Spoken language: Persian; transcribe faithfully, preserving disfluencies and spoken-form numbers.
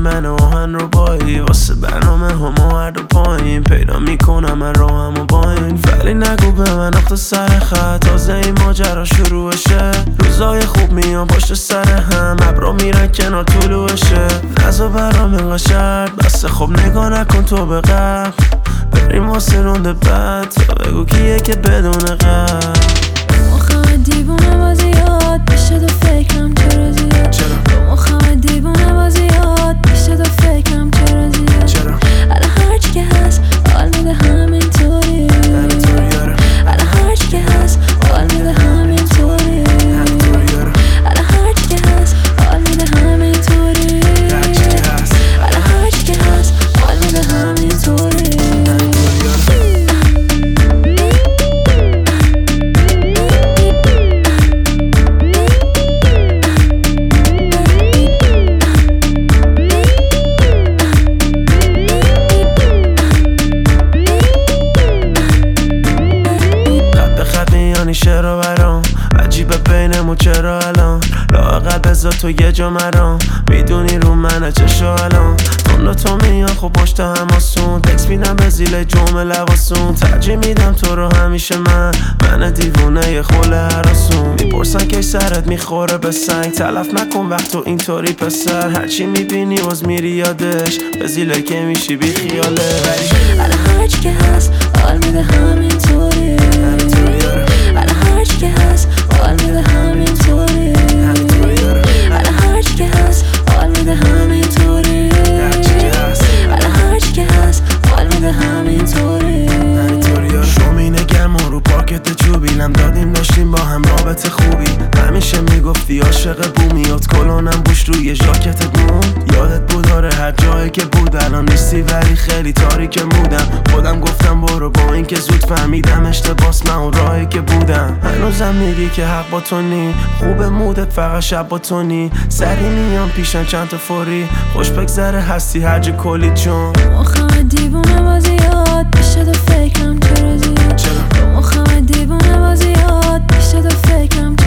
من آهن رو بایی واسه برنامه همه هر دو پایین پیدا میکنم من راهم و با این ولی نگو به من اخت سر خط تازه این ماجرا شروعشه روزای خوب میان پشت سر هم ابرا میرن کنار طلوعشه نزا برام اینقدر شرط بسه خب نگاه نکن تو به قبل بریم واسه رونده بعد تا بگو کیه که بدون قبل مخم دیوونه بازیات پیشه تو فکرم چرا زیاد چرا مخم دیوونه بازیات پیشه تو فکرم چرا زیاد چرا الان هرچی که هست حال میده همینطوری الان هرچی که هست حال میده همینطوری الان هرچی که هست حال میده همینطوری الان هرچی که هست حال میده همینطوری چرا برام عجیبه بینمون چرا الان لااقل بذار تو یه جا مرام میدونی رو منه چشو الان تون تو میان خب پشت هماسون تکس میدم به زیل جمعه لباسون ترجیح میدم تو رو همیشه من من دیوونه یه خوله هراسون میپرسن که سرت میخوره به سنگ تلف نکن وقت تو اینطوری پسر هرچی میبینی باز میری یادش به زیله که میشی بی خیاله الان هرچی که هست حال میده همینطوری الان هرچی که هست حال میده همینطوری الان هرچی که هست حال میده همینطوری الان هرچی که هست حال میده همینطوری شومینه گرما رو پاکت چوبیلم دادیم داشتیم با هم رابطه خوبی همیشه میگفتی عاشق بومیات کلونم بوش روی ژاکتت مون یادت بود آره هر جایی که بود الان نیستی ولی خیلی تاریک مودم خودم گفتم برو با این که زود فهمیدم اشتباس من اون راهی که بودم هنوزم میگی که حق با تو نی خوب مودت فقط شب با تو نی سری میام پیشن چند تا فوری خوش بگذره هستی هرج کلی چون مخم دیوونه بازیات پیشه تو فکرم چرا زیاد چرا مخم دیوونه بازیات پیشه تو فکرم